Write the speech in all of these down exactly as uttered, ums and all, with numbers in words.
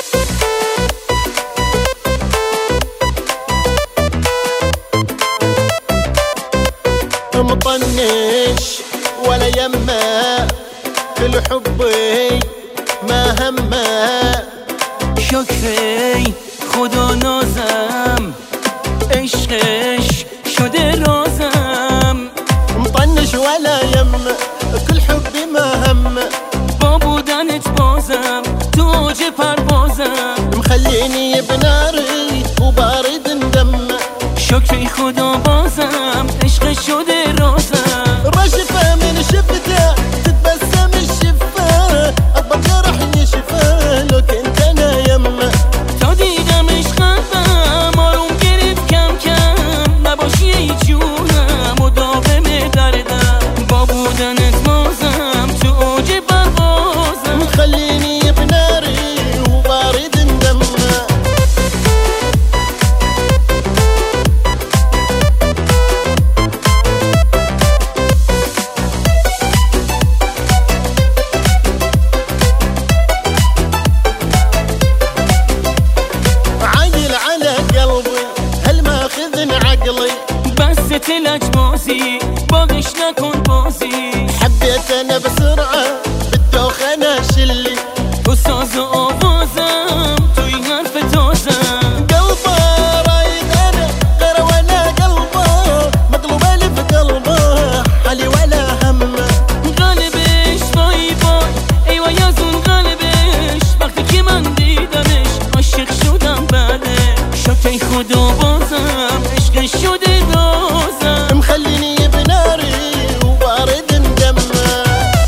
مطنش ولا يمه كل حبي ما همه شکری خدا نازم عشقش شده رازم مطنش ولا يمه كل حبي ما همه با بودنت بازم تو اوج پروازم مخليني بناري وبارد ندمه شکری خدا بازم عشقش شده رازم رشفه من شفته تتبسم الشفه اطبق جرح يشفه لو كنت انا يمه تا دیدمش قلبم آروم گرفت کم کم نباشی ای جونم مداوم دردم با بودنت بازم تو اوج پروازم مخليني بناري وبارد ندمه بس تلج بازی باقیش نکن بازی حبيت انا بسرعة بالدوخ انا شلي وساز و آوازم توی حرف تازم قلبه رايد انا غير ولا قلبه مقلوب الف قلبه حالي ولا همه قلبش وای وای ایوه یزون قلبش وقتی که من دیدمش عاشق شدم بله شکر خدا بازم عشقش شده رازم مخليني بناري وبارد ندمه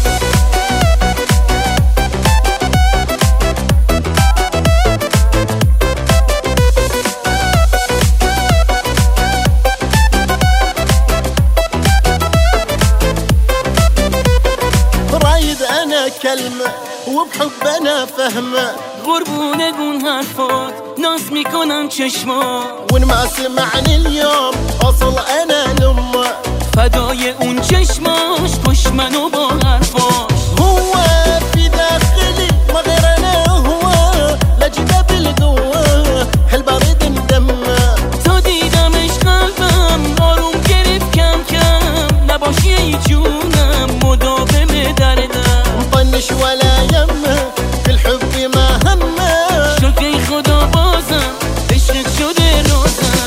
رايد انا كلمة وبحب انا فهمه قربونه گون حرفات ناز میکنم چشما وان ما سمعني اليوم اصل انا لامه فدای اون چشماش پشت منو با حرفاش هو في داخلي ما غير انا هو لجده بالقوه هالبرد ندمه تا دیدمش قلبم آروم گرفت کم کم نباشی ای جونم مداوم دردم مطنش ولا يمه كل حبي ما همه شکر خدا بازم عشقت شده رازم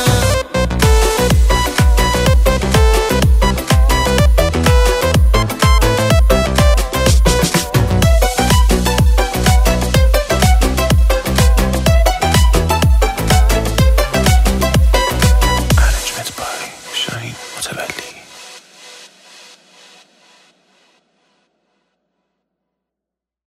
شاهین متولی